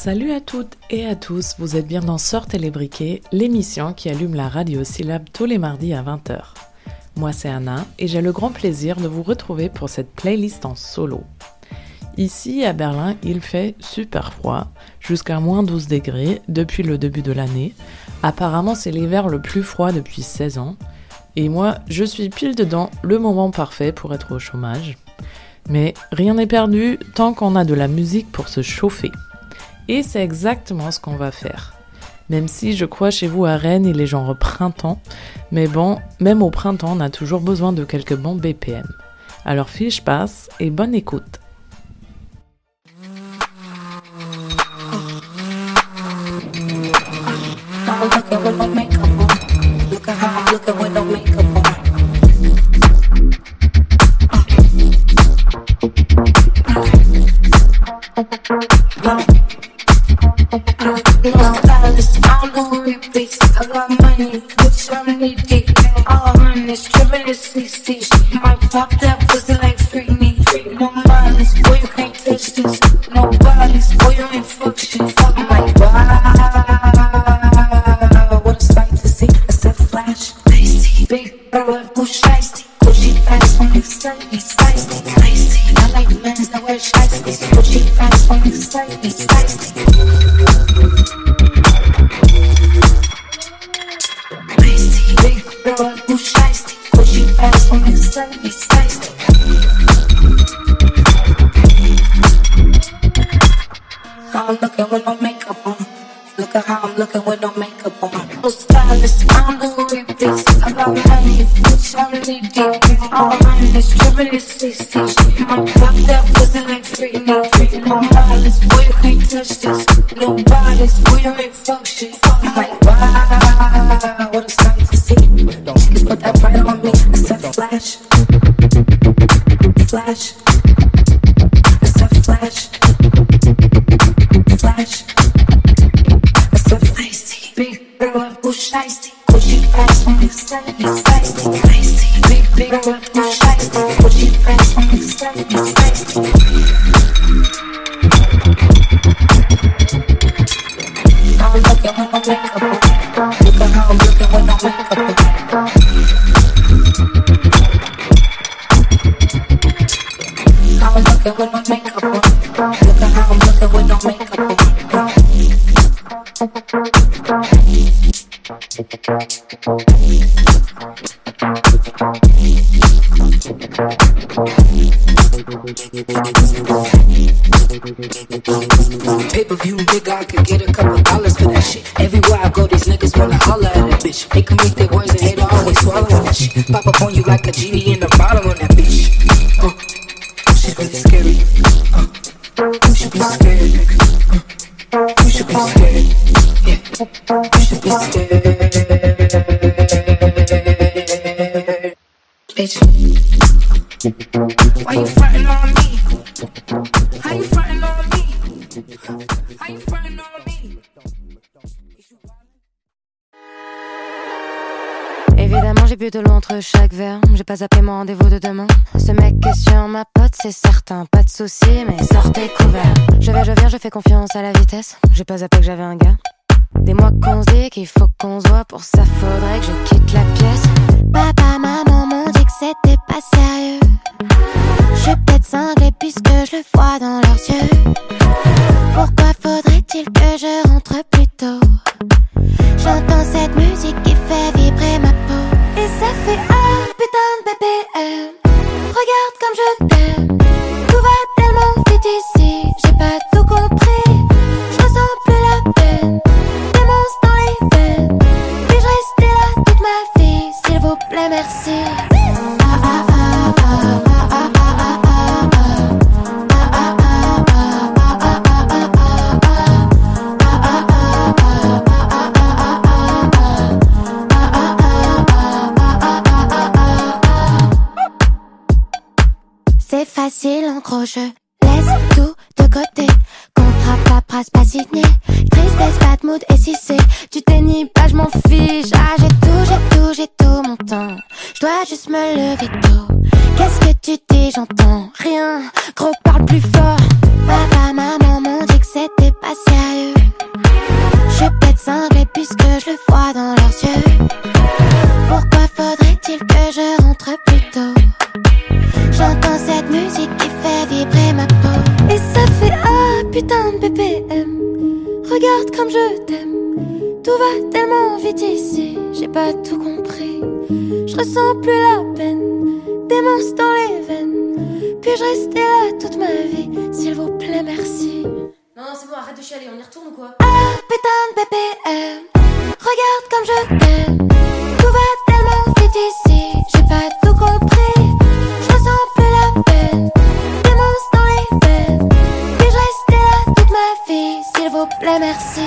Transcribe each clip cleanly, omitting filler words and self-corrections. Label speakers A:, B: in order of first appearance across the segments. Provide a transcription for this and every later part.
A: Salut à toutes et à tous, vous êtes bien dans Sortez les briquets, l'émission qui allume la radio Syllab tous les mardis à 20h. Moi c'est Anna et j'ai le grand plaisir de vous retrouver pour cette playlist en solo. Ici à Berlin, il fait super froid, jusqu'à moins 12 degrés depuis le début de l'année. Apparemment c'est l'hiver le plus froid depuis 16 ans. Et moi, je suis pile dedans, le moment parfait pour être au chômage. Mais rien n'est perdu tant qu'on a de la musique pour se chauffer. Et c'est exactement ce qu'on va faire. Même si je crois chez vous à Rennes il est genre printemps, mais bon, même au printemps on a toujours besoin de quelques bons BPM. Alors fiche passe et bonne écoute.
B: Pay-per-view, nigga, I could get a couple dollars for that shit. Everywhere I go, these niggas wanna holler at a bitch. They can make their words and hate always swallow that shit. Pop up on you like a genie in a bottle on that bitch. She's really scary. You should be scared, nigga. You should be scared. Yeah, you should be scared. Bitch, why you frontin' on me? How you frontin' on me? How you frontin' on me?
C: Évidemment j'ai bu de l'eau entre chaque verre. J'ai pas zappé mon rendez-vous de demain. Ce mec questionne ma pote, c'est certain. Pas de soucis, mais sortez couverts. Je viens, je fais confiance à la vitesse. J'ai pas zappé que j'avais un gars. Des mois qu'on se dit qu'il faut qu'on se voit. Pour ça faudrait que je quitte la pièce. Papa, maman m'ont dit que c'était pas sérieux. Je suis peut-être cinglée puisque je le vois dans leurs yeux. Pourquoi faudrait-il que je rentre plus tôt? J'entends cette musique qui fait vibrer ma peau. Et ça fait un putain de BPM. Regarde comme je t'aime. Tout va tellement vite ici. J'ai pas tout compris. Je ressens plus la peine. Des monstres dans les veines. Puis-je rester là toute ma vie? S'il vous plaît, merci. C'est facile en gros, je laisse tout de côté. Contrat, paperasse, pas signé. Tristesse, pas de mood, et si c'est du déni, pas je m'en fiche. Ah, j'ai tout mon temps. Je dois juste me lever tôt. Qu'est-ce que tu dis, j'entends rien. Gros, parle plus fort. Papa, maman m'ont dit que c'était pas sérieux. cinglés puisque je le vois dans leurs yeux. Pourquoi faudrait-il que je rentre plus tôt? J'entends cette musique qui fait vibrer ma peau. Et ça fait putain de BPM. Regarde comme je t'aime. Tout va tellement vite ici, j'ai pas tout compris. Je ressens plus la peine, démence dans les veines. Puis-je rester là toute ma vie, s'il vous plaît, merci.
D: Non, c'est bon, arrête de chialer, on y retourne ou quoi?
C: Putain de BPM. Regarde comme je t'aime. Tout va tellement vite ici, j'ai pas tout compris. Je ressens plus la peine, démence dans les veines. Puis-je rester là toute ma vie, s'il vous plaît, merci.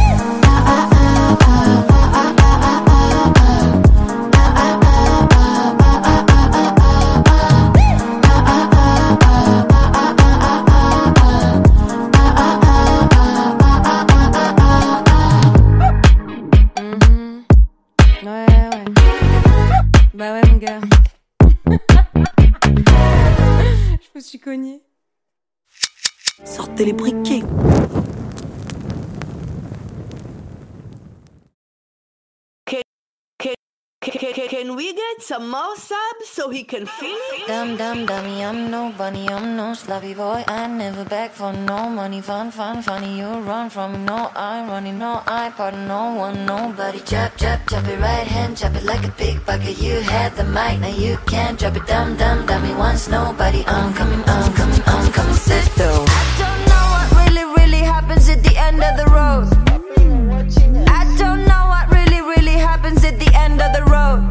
D: Bah ouais mon gars. Je me suis cognée.
E: Sortez les briquets.
F: Can we get some more subs so he can feel it?
C: Dumb, dumb, dummy, I'm no bunny, I'm no sloppy boy. I never beg for no money, fun, funny. You run from me, no, I'm running, no, I pardon no one, nobody. Chop it, right hand, chop it like a pickpocket. You had the mic, now you can't drop it. Dumb, dumb, dummy, once nobody. I'm coming, sit though. I don't know what really happens at the end of the road. I don't know what really happens at the end of the road.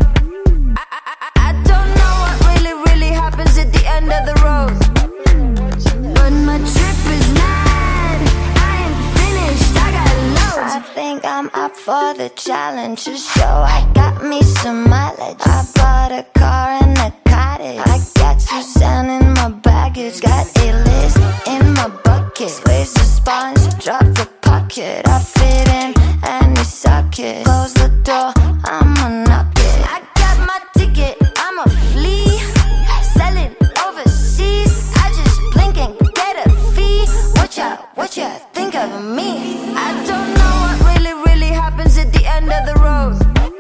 C: I don't know what really happens at the end of the road. But my trip is mad, I ain't finished, I got loads. I think I'm up for the challenge to show I got me some mileage. I bought a car and a cottage. I got Suzanne in my baggage. Got a list in my bucket. Squeeze the sponge, drop the pocket. I fit in any socket. Close the door, I'ma knock it. I got my ticket, I'ma flee. Selling overseas, I just blink and get a fee. What ya think of me? I don't know what really happens at the end of the road.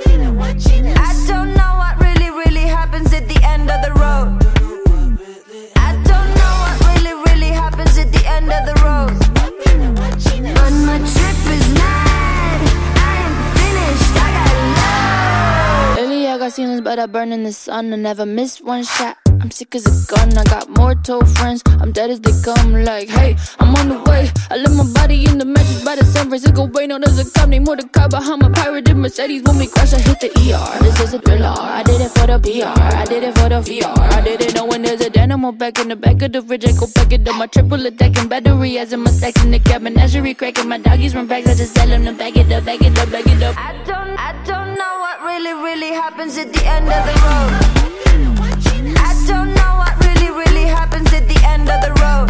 C: I don't know what really happens at the end of the road. I don't know what really happens at the end of the road. But my trip is mad, I ain't finished, I got low. Lately I got ceilings but I burn in the sun. I never miss one shot, I'm sick as a gun. I got more told friends, I'm dead as they come. Like, hey, I'm on the way. I left my body in the mattress by the San Francisco Bay. No, there's a cop named Mordecai behind my pirated Mercedes. When we crash, I hit the ER. This is a thriller, I did it for the PR, I did it for the VR. I didn't know when there's a dynamo back in the back of the fridge. I go pack it up, my triple attacking battery as in my stacks in the cab. Menagerie cracking, my doggies run packs. I just sell them to back it up. I don't know what really happens at the end of the road. I don't know what really happens at the end of the road.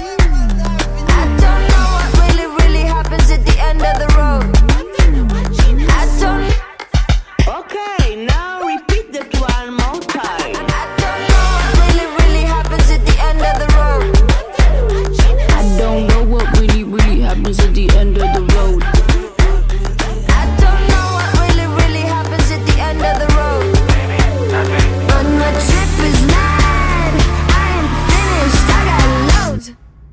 C: I don't know what really happens at the end of the road. I don't.
F: Okay, now repeat that one more time.
C: I don't know what really happens at the end of the road.
E: I don't know what really happens at the end of the road.
C: I don't know what really happens at the end of the road. But my trip is mad, I ain't finished, I got loads.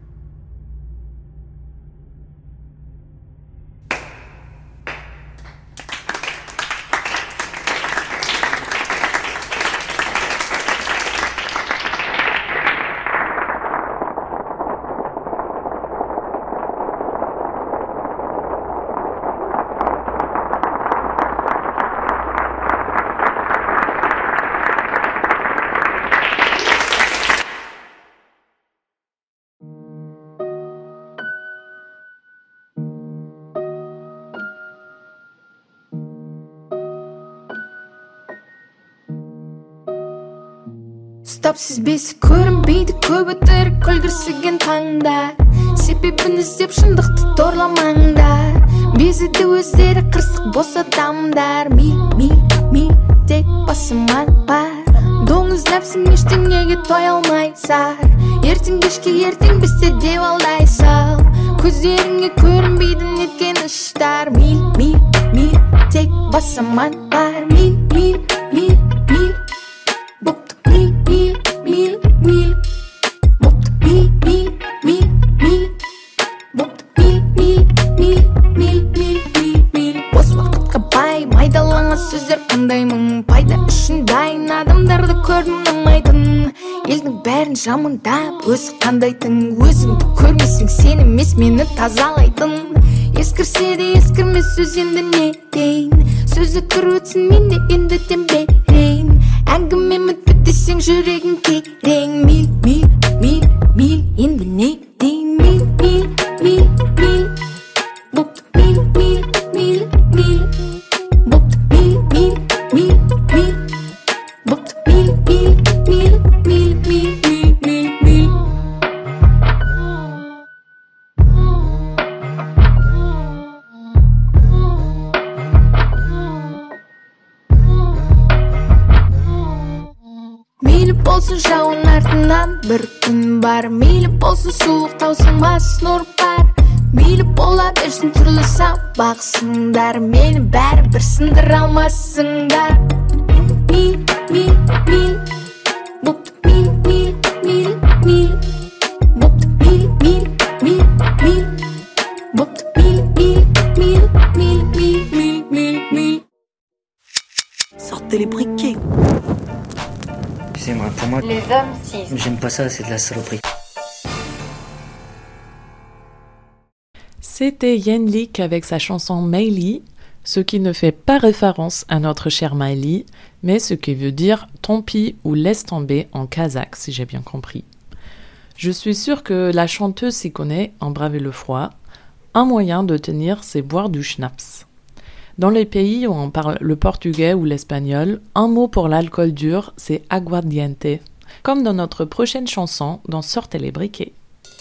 G: Стопсыз бесі көрінбейді көп өтірік күлгірсіген таңда. Себебін іздеп шындықты торламаңдар. Безіді өздері қырсық бос адамдар. Ми тек басыман бар. Доңыз нәпсің ештеңеге той алмайсар. Ертең кешке ертең бізде деп алдайсың. Көздеріңе көрінбейді неткен іш kuşlar. Mil mil mil tek basaman var. Mil mil mil mil boktuk mil mil mil mil boktuk mil mil mil mil boktuk mil mil mil mil mil mil mil bos vaqtqa bay maydalana сөздер қандай мың пайда үшін дайын адамдарды көрдім ұнамайтын елдің бәрін жамандап өзі қандай тың өзіңді көрмесең сен емес мені тазалайтын ескірсе де ескірмес сөз енді не дейін сөзі кір өтсін мен де енді дем берейін әңгіме мүтпі десең жүрегің терең мил мил мил мил енді не дейін мил мил мил мил боқтық мил мил мил мил боқтық мил мил мил мил боқтық мил мил мил мил мил мил мил мил мейлі болсын жауын артынан бір күн бар мейлі болсын суық таусың басын ұрып бар мейлі бола берсін түрлі сабақсыңдар мені бәрі бір сындыра алмассыңдар мил мил мил боқтық мил мил мил мил боқтық мил мил мил мил боқтық мил мил мил мил мил мил мил мил
H: Sortez les briquets.
I: Excusez-moi, pour moi,
J: les hommes cis.
I: J'aime pas ça, c'est de la saloperie.
A: C'était Yenlik avec sa chanson Meili, ce qui ne fait pas référence à notre cher Miley, mais ce qui veut dire tant pis ou laisse tomber en kazakh, si j'ai bien compris. Je suis sûre que la chanteuse s'y connaît en braver le froid. Un moyen de tenir, c'est boire du schnapps. Dans les pays où on parle le portugais ou l'espagnol, un mot pour l'alcool dur, c'est aguardiente, comme dans notre prochaine chanson dans Sortez les briquets.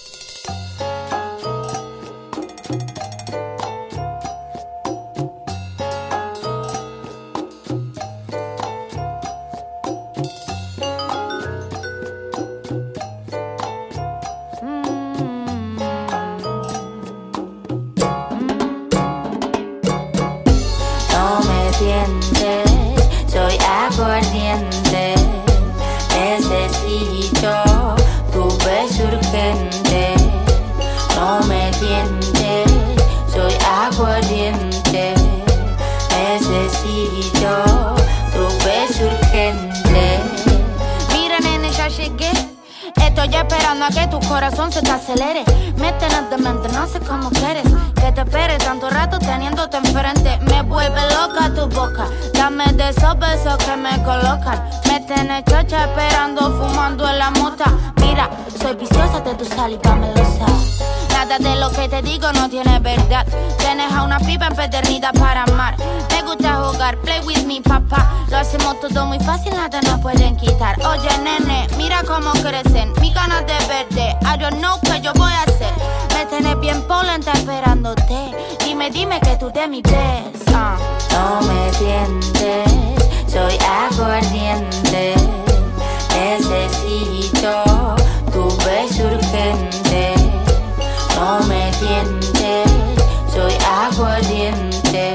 J: Soy aguardiente, necesito tu beso urgente. No me tientes, soy aguardiente, necesito tu beso urgente.
K: Mira nene, ya llegué. Estoy esperando a que tu corazón se te acelere. Métenos de mente, no sé cómo quieres que te espere tanto rato teniéndote enfrente. Me vuelve loca tu boca, dame de esos besos que me colocan. Me tenés chocha esperando, fumando en la mota. Mira, soy viciosa de tu saliva melosa. Nada de lo que te digo no tiene verdad. Tienes a una pipa empedernida para amar. Me gusta jugar, play with me, papá. Lo hacemos todo muy fácil, nada nos pueden quitar. Oye, nene, mira cómo crecen mis ganas de verte. I don't know qué yo voy a hacer. Me tenés bien polenta esperándote. Dime que tú te mi ves.
J: No me tientes, soy aguardiente. Necesito tu beso urgente. No me tientes, soy aguardiente.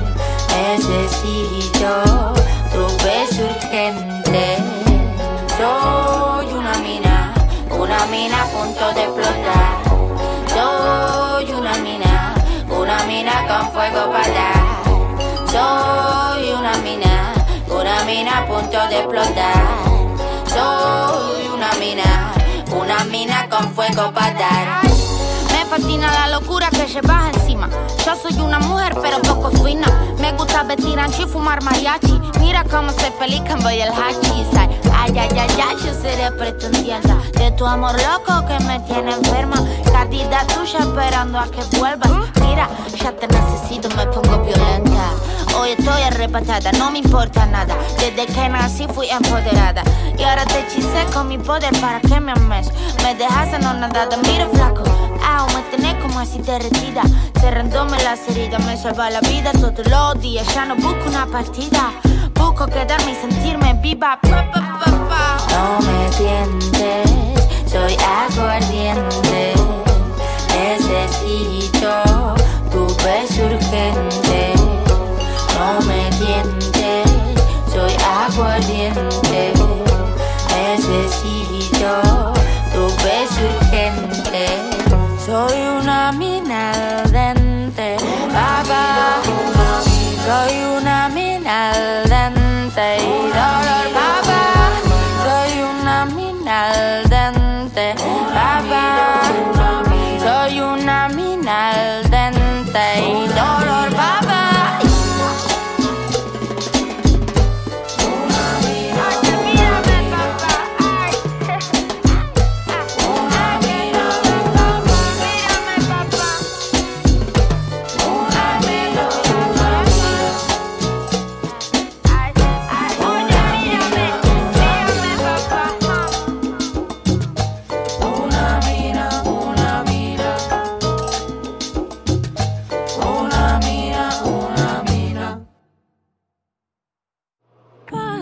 J: Necesito tu beso urgente. Soy una mina a punto de explotar. Soy una mina con fuego para dar. Soy una mina a punto de explotar. Soy una mina con fuego para dar.
K: Me fascina la locura que llevas encima. Yo soy una mujer pero poco fina. Me gusta vestir ancho y fumar mariachi. Mira cómo soy feliz cuando voy el hachi. Ay, ay, ay, ay, yo seré pretendienta de tu amor loco que me tiene enferma. Candida tuya esperando a que vuelvas. Mira, ya te necesito, me pongo violenta. Hoy estoy arrebatada, no me importa nada. Desde que nací fui empoderada. Y ahora te hechicé con mi poder para que me ames. Me dejas anonadada, mira flaco. Me tenés como así derretida, cerrándome las heridas, me salva la vida todos los días. Ya no busco una partida, busco quedarme y sentirme viva.
J: No me tientes, soy aguardiente. Necesito tu beso urgente.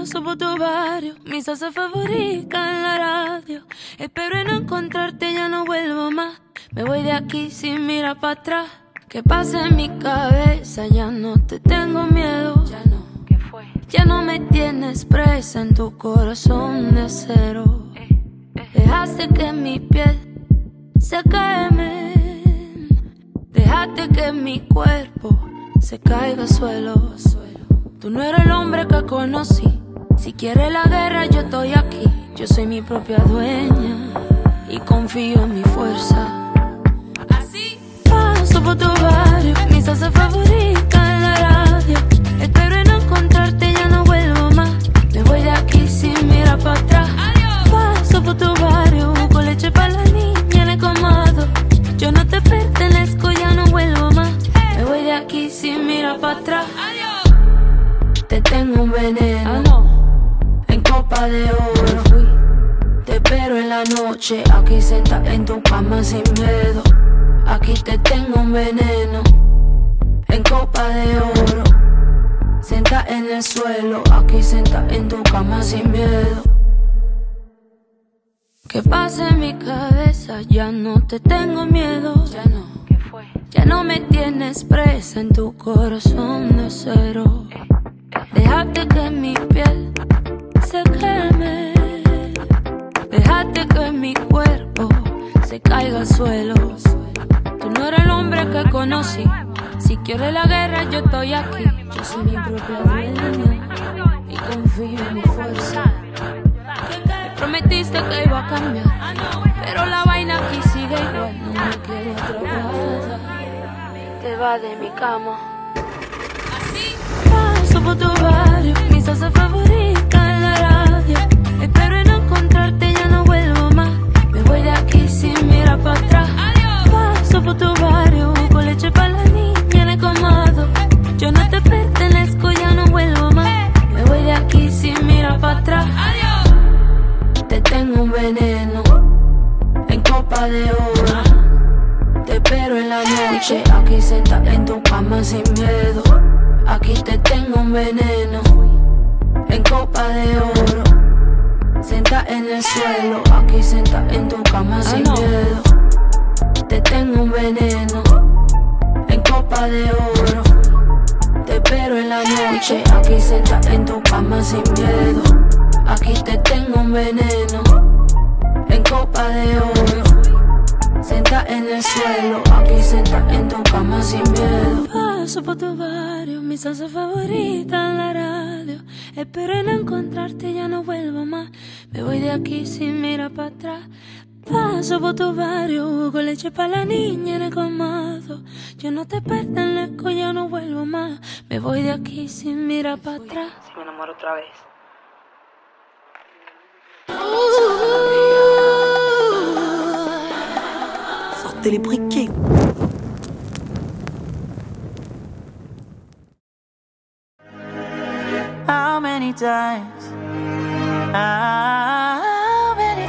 E: Paso por tu barrio, mi salsa favorita en la radio. Espero no encontrarte, ya no vuelvo más. Me voy de aquí sin mirar para atrás. ¿Qué pasa en mi cabeza? Ya no te tengo miedo. Ya no, ¿qué fue? Ya no me tienes presa en tu corazón de acero. Dejaste que mi piel se queme. Dejaste que mi cuerpo se caiga al suelo. Tú no eres el hombre que conocí. Si quieres la guerra, yo estoy aquí. Yo soy mi propia dueña y confío en mi fuerza. Así paso por tu barrio, mi salsa favorita en la radio. Espero no encontrarte, ya no vuelvo más. Me voy de aquí sin mirar para atrás. Paso por tu barrio, con leche para la niña en el colmado. Yo no te pertenezco, ya no vuelvo más. Me voy de aquí sin mirar para atrás. Te tengo un veneno en copa de oro. Te espero en la noche, aquí sentada en tu cama sin miedo. Aquí te tengo un veneno en copa de oro. Sentada en el suelo, aquí sentada en tu cama sin miedo. ¿Qué pasa en mi cabeza? Ya no te tengo miedo. Ya no, ¿qué fue? Ya no me tienes presa en tu corazón de acero. Dejaste que mi piel se queme. Dejaste que mi cuerpo se caiga al suelo. Tú no eres el hombre que conocí. Si quieres la guerra, yo estoy aquí. Yo soy mi propia dueña y confío en mi fuerza. Me prometiste que iba a cambiar, pero la vaina aquí sigue igual. No me quiero atrapada. Te vas de mi cama. Paso por tu barrio, mi salsa favorita en la radio. Espero no encontrarte, ya no vuelvo más. Me voy de aquí sin mirar para atrás. Paso por tu barrio, con leche para la niña en el colmado. Yo no te pertenezco, ya no vuelvo más. Me voy de aquí sin mirar para atrás. Te tengo un veneno en copa de oro. Te espero en la noche, aquí sentada en tu cama sin miedo. Aquí te tengo un veneno en copa de oro. Sentada en el suelo, aquí sentada en tu cama sin miedo. Te tengo un veneno en copa de oro. Te espero en la noche, aquí sentada en tu cama sin miedo. Aquí te tengo un veneno en copa de oro. Sentada en el suelo, aquí sentada en tu cama sin miedo. Paso por tu barrio, mi salsa favorita en la radio. Espero no encontrarte, ya no vuelvo más. Me voy de aquí sin mirar para atrás. Paso por tu barrio, con leche para la niña en el colmado. Yo no te pertenezco, ya no vuelvo más. Me voy de aquí sin mirar para atrás.
I: Si me enamoro otra vez.
H: Sortez les briquets.
L: How many times? How many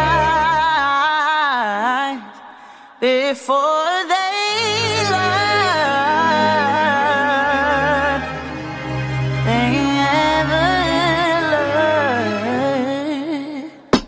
L: times before they learn? They never learn.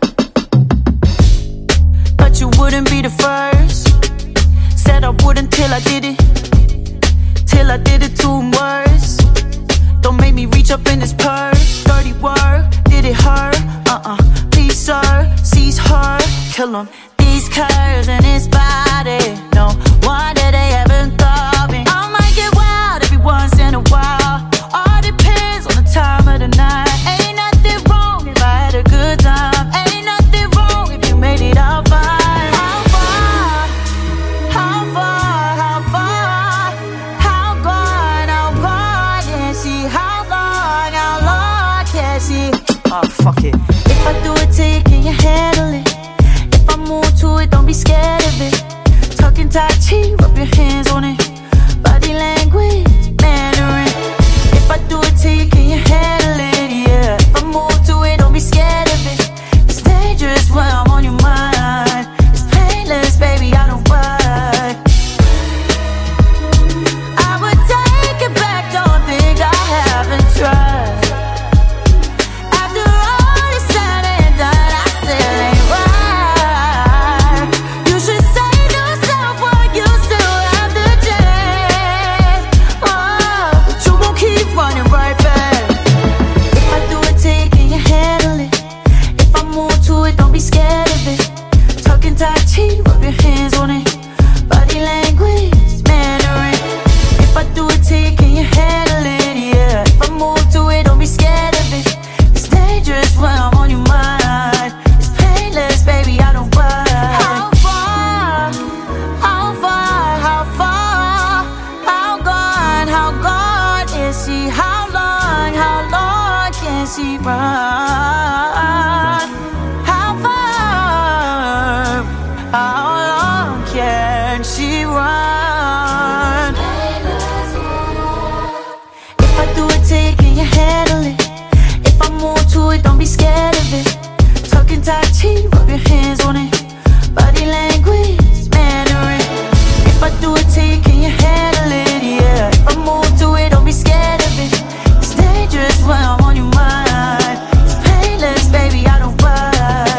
L: But you wouldn't be the first. Said I wouldn't till I did it. Till I did it to him worse. Don't make me reach up in his purse. Dirty word, did it hurt? Please sir, seize her, kill him. These curves in his body, no wonder they haven't got me. I might get wild every once in a while. All depends on the time of the night. Ain't nothing wrong if I had a good time. Ain't nothing wrong if you made it out fine. How far? How far? How far? How gone? How gone? Yeah, see how long? How long? Can't see. Oh fuck it. If I do it to you, can you handle it? If I move to it, don't be scared of it. Talking Tai Chi, rub your hands on it. Body language, Mandarin. If I do it to you, can you handle it? Yeah. If I move to it, don't be scared of it. It's dangerous when I'm on your mind. It's painless, baby, I don't mind. I would take it back, don't think I haven't tried. I can she run? How far? How long can she run? If I do it to you, can you handle it? If I move to it, don't be scared of it. Talking Tai Chi, rub your hands on it. Body language, Mandarin. If I do it to you, can you handle it? Yeah. If I move to it, don't be scared of it. It's dangerous when I'm on your mind. It's painless, baby, I don't run.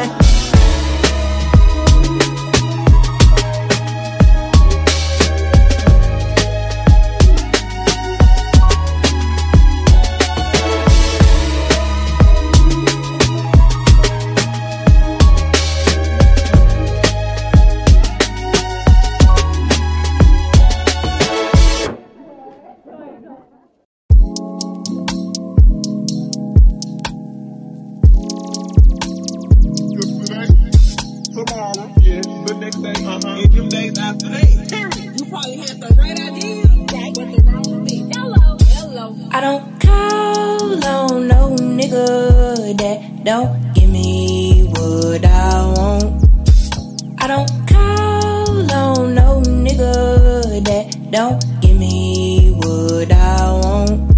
I: I don't call on no nigga that don't give me what I want. I don't call on no nigga that don't give me what I want.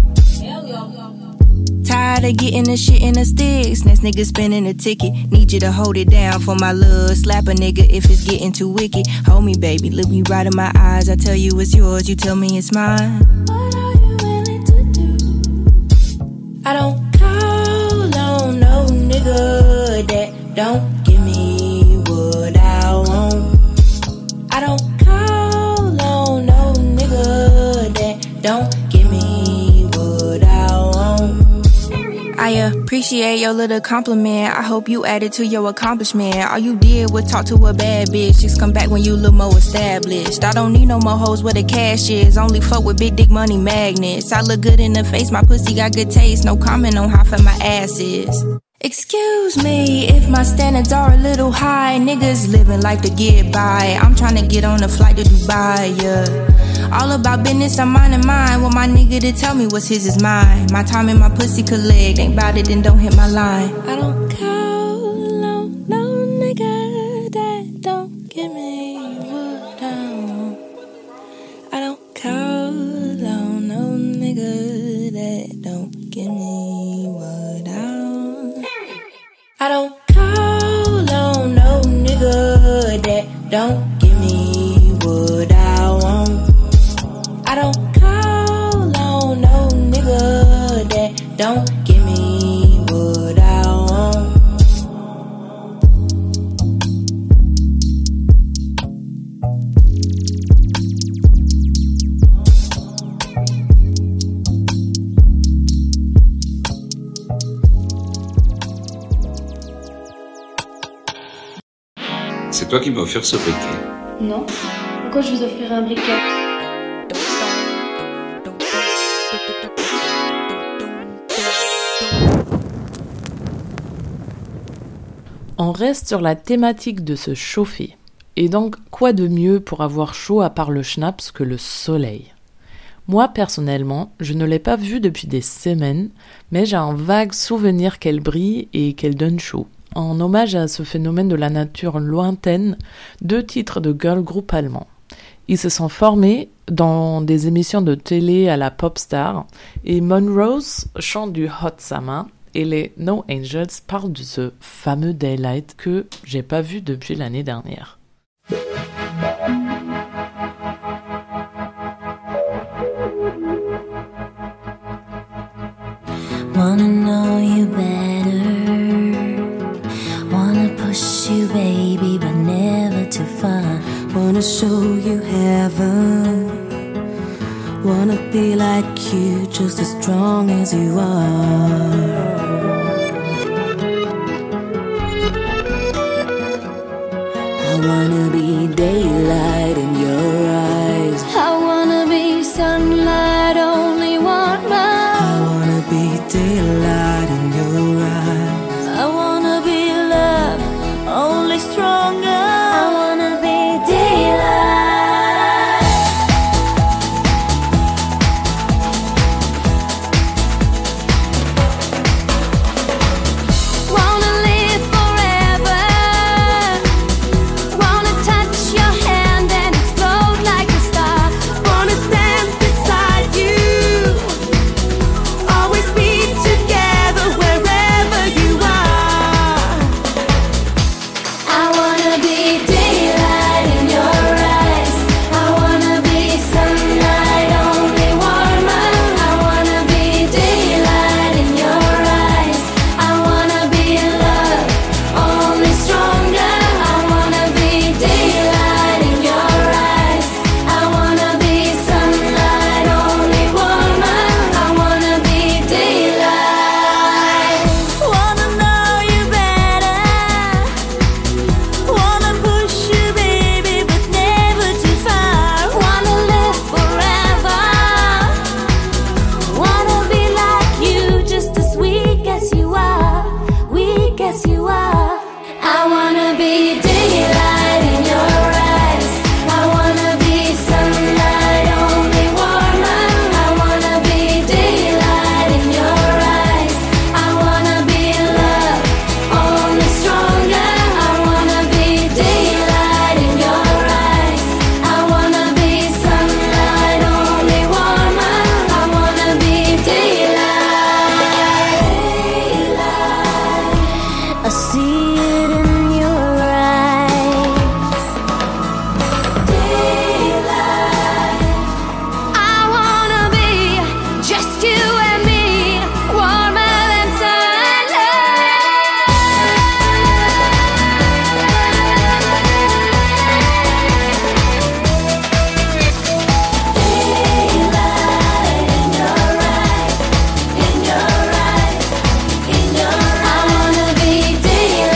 I: Tired of getting the shit in the sticks. Next nigga spinning a ticket. Need you to hold it down for my love. Slap a nigga if it's getting too wicked. Hold me, baby, look me right in my eyes. I tell you it's yours, you tell me it's mine. What are you willing to do? I don't call on no nigga that don't give me what I want. I don't call on no nigga that don't give me what I want. I appreciate your little compliment. I hope you added to your accomplishment. All you did was talk to a bad bitch. Just come back when you look more established. I don't need no more hoes where the cash is. Only fuck with big dick money magnets. I look good in the face, my pussy got good taste. No comment on how fat my ass is. Excuse me if my standards are a little high. Niggas living life to get by. I'm tryna get on a flight to Dubai, yeah. All about business, I'm minding mine. Want my nigga to tell me what's his is mine. My time and my pussy collect. Ain't bout it, then don't hit my line. I don't call on no nigga that don't give me what I want. I don't call on no nigga that don't give me what I want. I don't call on no nigga that don't give me what I want. I don't call on no nigga that don't give me what I want.
M: C'est toi qui m'as offert ce briquet.
D: Non. Pourquoi je vous offrirais un briquet?
A: On reste sur la thématique de se chauffer. Et donc, quoi de mieux pour avoir chaud à part le schnapps que le soleil? Moi, personnellement, je ne l'ai pas vue depuis des semaines, mais j'ai un vague souvenir qu'elle brille et qu'elle donne chaud. En hommage à ce phénomène de la nature lointaine, 2 titres de girl group allemands. Ils se sont formés dans des émissions de télé à la pop star, et Monrose chante du Hot Summer, et les No Angels parlent de ce fameux Daylight que j'ai pas vu depuis l'année dernière.
J: Wanna know you better, wanna push you baby but never too far. Wanna show you heaven, wanna be like you just as strong as you are. I wanna be daylight in your eyes, I wanna be sunlight, only want mine. I wanna be daylight in your eyes, I wanna be love, only stronger. I wanna be daylight. see it in your eyes. Daylight. I wanna be just you and me, warmer than sunlight. Daylight in your eyes, in your eyes, in your eyes. I wanna be daylight.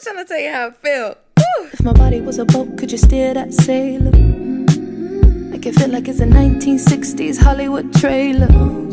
M: trying to tell you how I feel.
G: If my body was a boat, could you steer that sailor? Make it feel like it's a 1960s Hollywood trailer.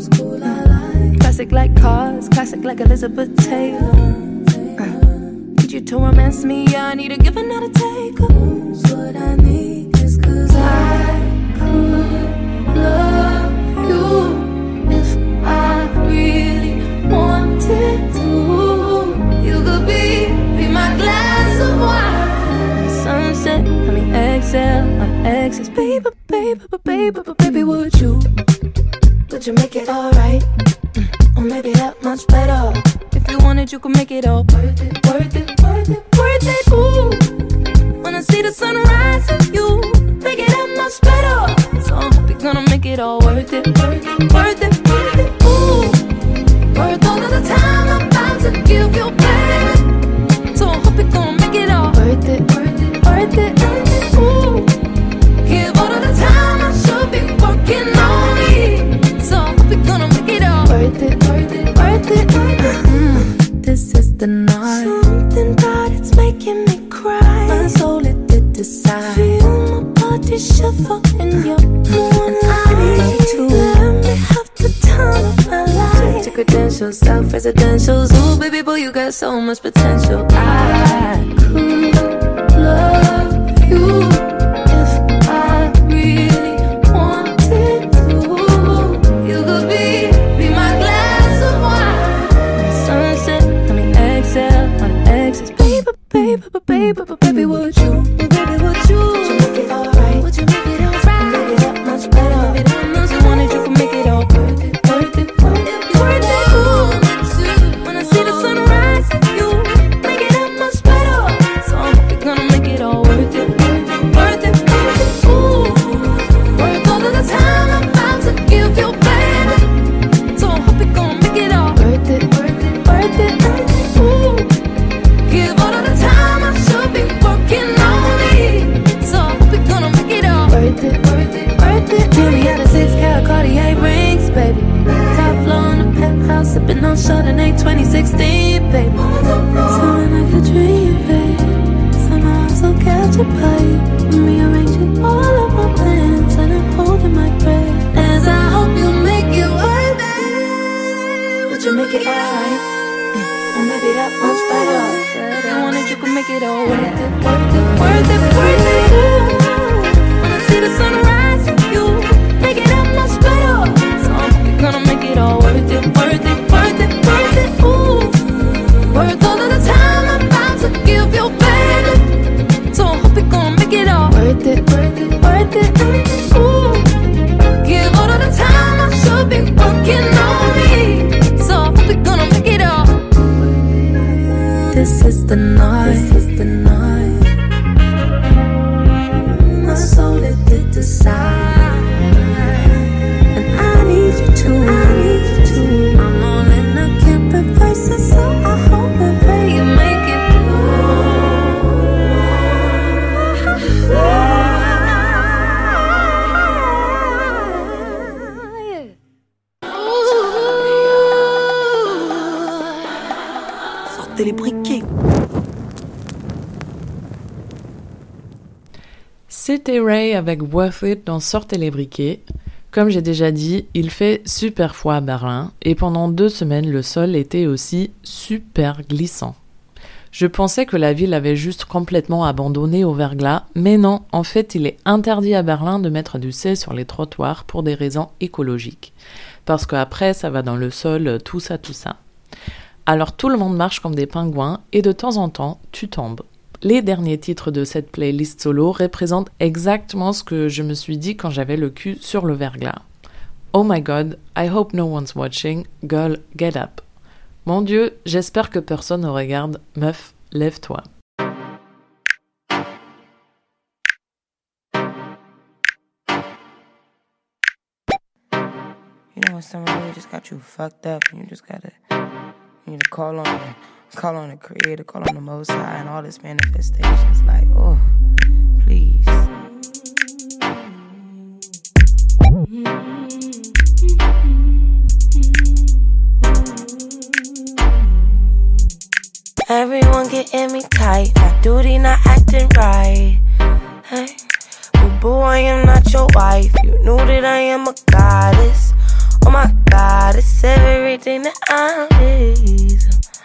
G: Classic like Cars, classic like Elizabeth Taylor. Need you to romance me, I need a give and not a take. What I need is 'cause I could love you if I really wanted to. You could be my glass of wine. Sunset, I mean exhale, my exes. Baby, baby, would you make it alright? Or maybe that much better. If you wanted, you could make it all worth it, worth it, worth it, worth it. Ooh, wanna see the sunrise and you make it that much better. So I hope you're gonna make it all worth it, worth it, worth it, worth it. Ooh, worth all of the time I'm about to give you, baby. So I hope you're gonna make it all worth it, worth it, worth it, worth it. Ooh, give all of the time I should be working on me. So I hope you're gonna make it all worth it, worth it, worth it, worth it. This is the night. Something about it's making me cry. My soul it did decide. Feel my body shiver in your moonlight. I need you to let me have the time of my life. Check your credentials, self-residentials. Ooh, baby boy, you got so much potential. I could love you if I really wanted to. You could be my glass of wine. Sunset, I mean exhale, my exes. Baby, would you make it alright? Would you make it alright? Make it that much better. Maybe that much you wanted, you can make it all worth it, worth it, worth it, worth it. Ooh, when I see the sunrise, you make it that much better. So I hope you're gonna make it all worth it, worth it, worth it, worth it. Ooh, worth all of the time I'm about to give you, baby. So I hope you're gonna make it all worth it, worth it, worth it, worth it. Ooh, give all of the time I should be working on me. So I hope you're gonna make it all worth it, worth it, worth it. Jimmy had a 6-carat Cartier rings, baby. Top floor in the penthouse, sipping on Chardonnay 2016, baby. Something like a dream, baby. Somehow I'm so captured by you. I'm rearranging all of my plans and I'm holding my breath as I hope you make it worth it. Would you make it alright? Or maybe that much better. If you wanted, you could make it all worth it, worth it, worth it, worth it. Ooh, wanna see the sunrise and you make it that much better. So I hope you're gonna make it all worth it, worth it, worth it, worth it. Ooh, worth all of the time I'm about to give you, baby. So I hope you're gonna make it all worth it, worth it, worth it, worth it. Ooh, give all of the time I should be working on me. So I hope you're gonna make it all. This is the night. This is the night. My soul it did decide, and I need you to. I need you to. I'm all in, I can't reverse it, so I hope and pray you make it.
H: Sortez les briquets.
A: C'était Ray avec Worth It dans Sortez les briquets. Comme j'ai déjà dit, il fait super froid à Berlin et pendant 2 semaines, le sol était aussi super glissant. Je pensais que la ville avait juste complètement abandonné au verglas, mais non, en fait, il est interdit à Berlin de mettre du sel sur les trottoirs pour des raisons écologiques. Parce qu'après, ça va dans le sol, tout ça. Alors tout le monde marche comme des pingouins et de temps en temps, tu tombes. Les derniers titres de cette playlist solo représentent exactement ce que je me suis dit quand j'avais le cul sur le verglas. Oh my god, I hope no one's watching, girl, get up. Mon Dieu, j'espère que personne ne regarde, meuf, lève-toi.
N: You know when someone really just got you fucked up and you just gotta, you need to call on the Creator, call on the Most High and all this manifestations. Like, oh, please.
J: Everyone
N: Everyone getting me tight, my duty not acting right. Hey, boo, I am not your wife. You knew that I am a goddess. Oh my God, it's everything that I need.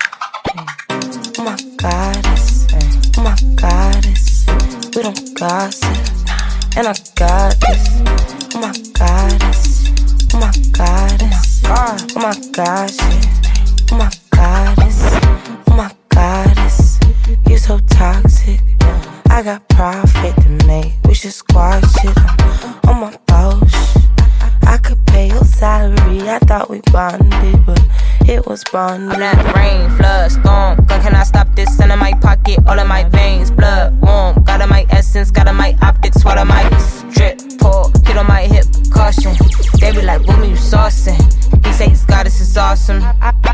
N: Oh my goddess, oh my goddess. We don't gossip, and I got this. Oh my goddess, oh my goddess. Oh my gosh, oh my goddess, oh my goddess. You so toxic. I got profit to make. We should squash it. I'm on my boss. I could pay your salary. I thought we bonded, but it was bonded.
M: That rain, flood, storm. God, can I stop this? Send in my pocket, all of my veins, blood warm. Got in my essence, got in my optics, swallow my drip, pour, hit on my hip, caution. They be like, boom, you saucing. He say his goddess is awesome.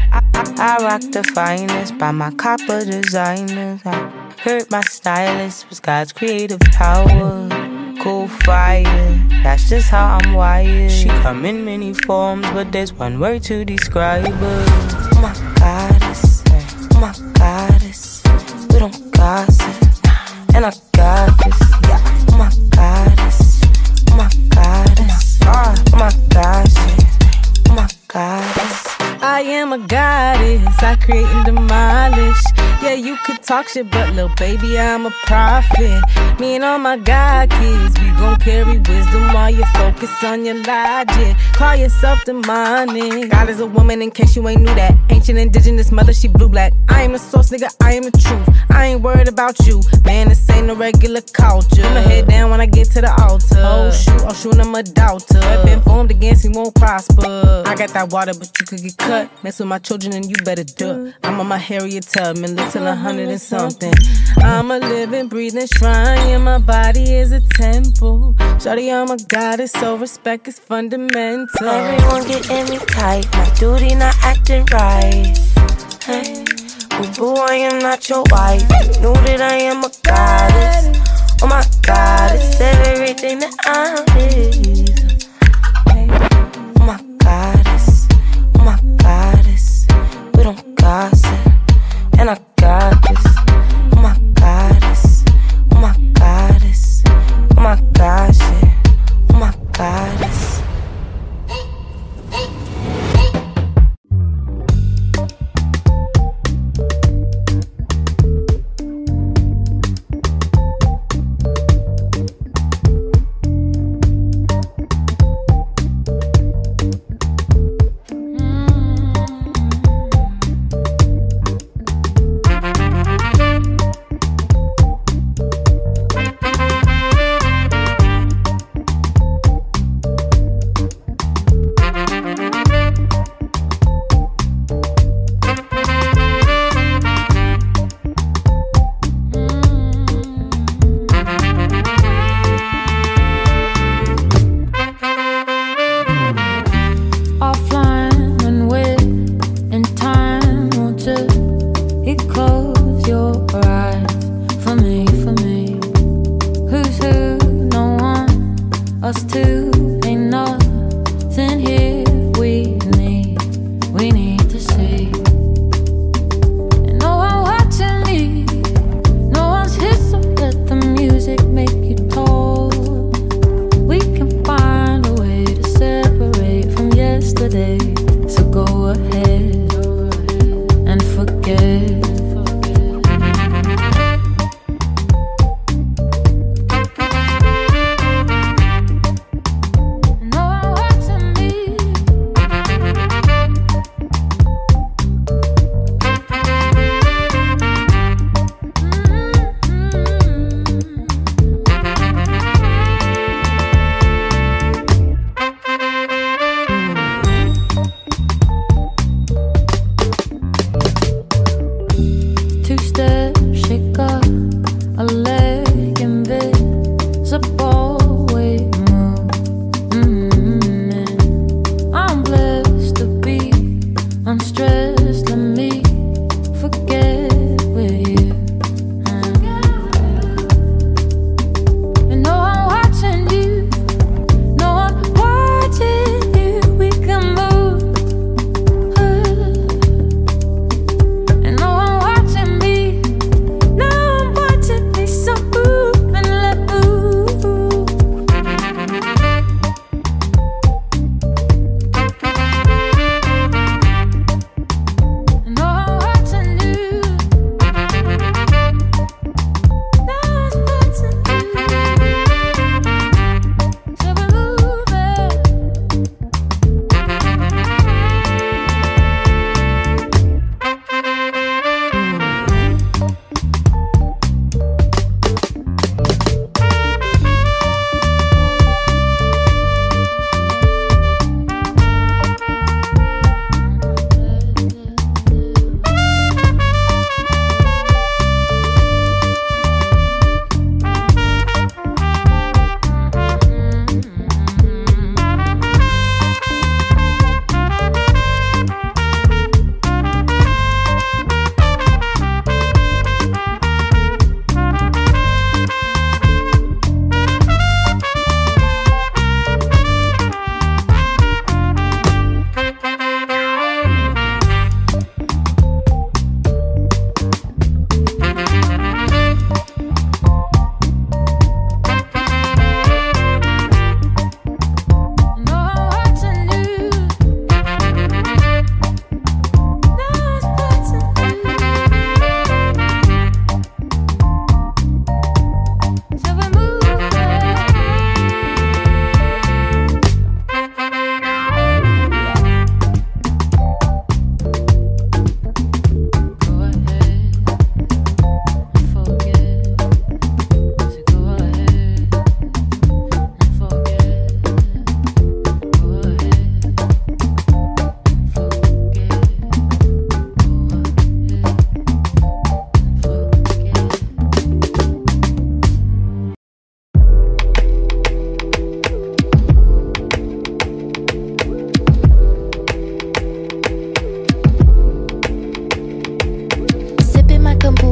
N: I rock the finest by my copper designers. I heard my stylist was God's creative power. Cool fire, that's just how I'm wired. She come in many forms, but there's one word to describe her. Oh my goddess, oh my goddess. We don't gossip, and I got this. Oh my goddess, oh my goddess. Oh my gosh, oh my goddess.
O: I am a goddess, I create and demolish. Yeah, you could talk shit, but lil' baby, I'm a prophet. Me and all my God kids, we gon' carry wisdom while you focus on your logic. Call yourself demonic. God is a woman, in case you ain't knew that. Ancient indigenous mother, she blue black. I am the source, nigga, I am the truth. I ain't worried about you, man, this ain't no regular culture. Put my head down when I get to the altar. Oh shoot, I'm a doubter. Been formed against me, won't prosper. I got that water, but you could get cut. Mess with my children and you better duck. I'm on my Harriet Tubman, live till 100 and something. I'm a living, breathing shrine, yeah, my body is a temple. Shawty, I'm a goddess, so respect is fundamental.
N: Everyone getting me tight, my duty not acting right. Hey, boo, I am not your wife. You knew that I am a goddess. Oh my God, it's everything that I need. Oh my goddess, oh my goddess. We don't gossip, and I got this. Oh my goddess, oh my goddess. Oh my gosh, oh my goddess.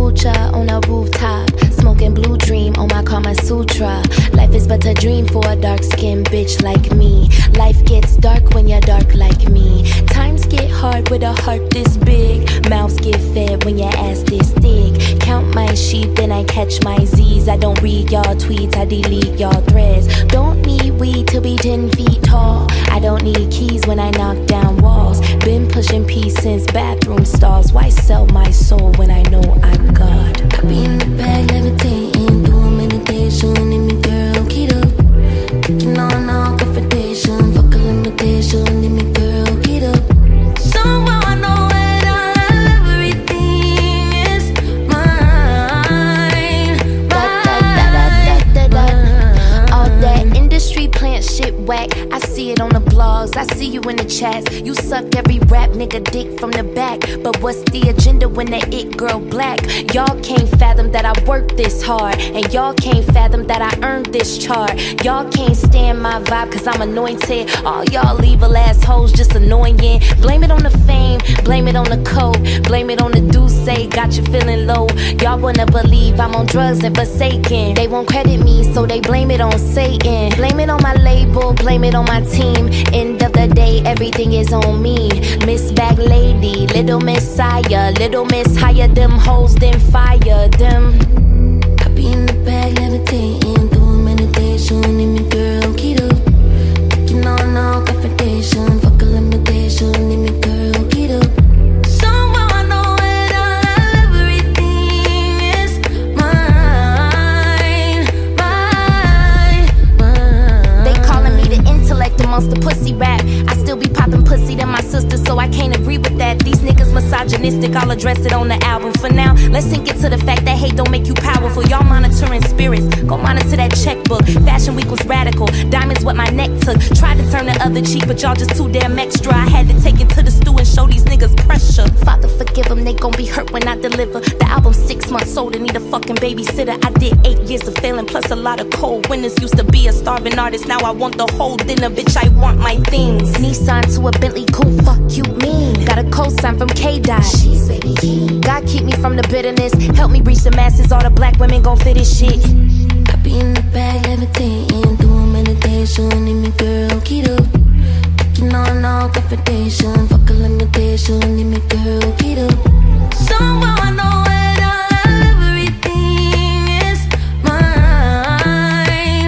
C: kombucha on a rooftop, smoking blue dream on my Kama Sutra. Life is but a dream for a dark-skinned bitch like me. Life gets dark when you're dark like me. Times get hard with a heart this big. Mouths get fed when your ass this thick. Count my sheep, then I catch my Z's. I don't read y'all tweets, I delete y'all threads. Don't need weed to be 10 feet tall. I don't need keys when I knock down walls. Been pushing peace since bathroom stalls. Why sell my soul when I know I'm God?
J: I be in the bag levitating, doing meditation in me girl, keto. Kicking on all confrontation, fuck a limitation in me girl, keto. Somehow I know it all, everything is mine.
C: All that industry plant shit whack. I see it on the blogs, I see you in the chats. You suck every rap nigga dick from the back. But what's the agenda when that it girl black? Y'all can't fathom that I worked this hard, and y'all can't fathom that I earned this chart. Y'all can't stand my vibe cause I'm anointed. All y'all evil assholes just annoying. Blame it on the fame, blame it on the coke, blame it on the Douce, got you feeling low. Y'all wanna believe I'm on drugs and forsaken. They won't credit me so they blame it on Satan. Blame it on my label, blame it on my team. End of the day, everything is on me. Miss Bag Lady, Little Messiah, Little Miss hire them hoes, then fire them.
J: I be in the bag levitating, doing meditation in me girl, keto. Kicking on all confrontation, fuck a limitation in me girl, keto. Somehow I know it all, everything is mine, mine.
C: They calling me the intellect amongst the pussy rap. I still be popping pussy to my sister, so I can't agree with that. These niggas misogynistic, I'll address it on the album. For now, let's sink it to the fact that hate don't make you powerful. Y'all monitoring spirits, go monitor that checkbook. Fashion week was radical, diamonds what my neck took. Tried to turn the other cheek, but y'all just too damn extra. I had to take it to the stew and show these niggas pressure. Father forgive them, they gon' be hurt when I deliver. The album's 6 months old and need a fucking babysitter. I did 8 years of failing, plus a lot of cold winters. Used to be a starving artist, now I want the whole dinner. Bitch, I want my things. Nissan to a Bentley coupe, fuck you mean. Got a cosign from K-Dot. She's baby king. God keep me from the bitterness, help me reach the masses. All the black women gon' fit this shit.
J: I be in the bag levitating, doing meditation in me girl, keto. Kicking on all confrontation, fuck a limitation in me girl, keto. Somehow I know it all, everything is mine,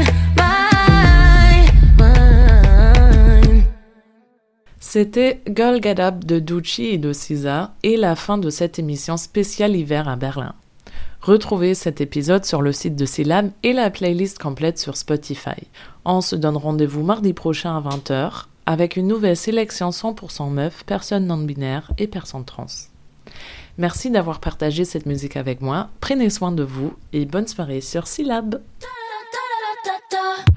J: mine, mine.
A: C'était Girl Get Up de Doechii et de SZA et la fin de cette émission spéciale hiver à Berlin. Retrouvez cet épisode sur le site de Syllab et la playlist complète sur Spotify. On se donne rendez-vous mardi prochain à 20h avec une nouvelle sélection 100% meufs, personnes non-binaires et personnes trans. Merci d'avoir partagé cette musique avec moi, prenez soin de vous et bonne soirée sur Syllab.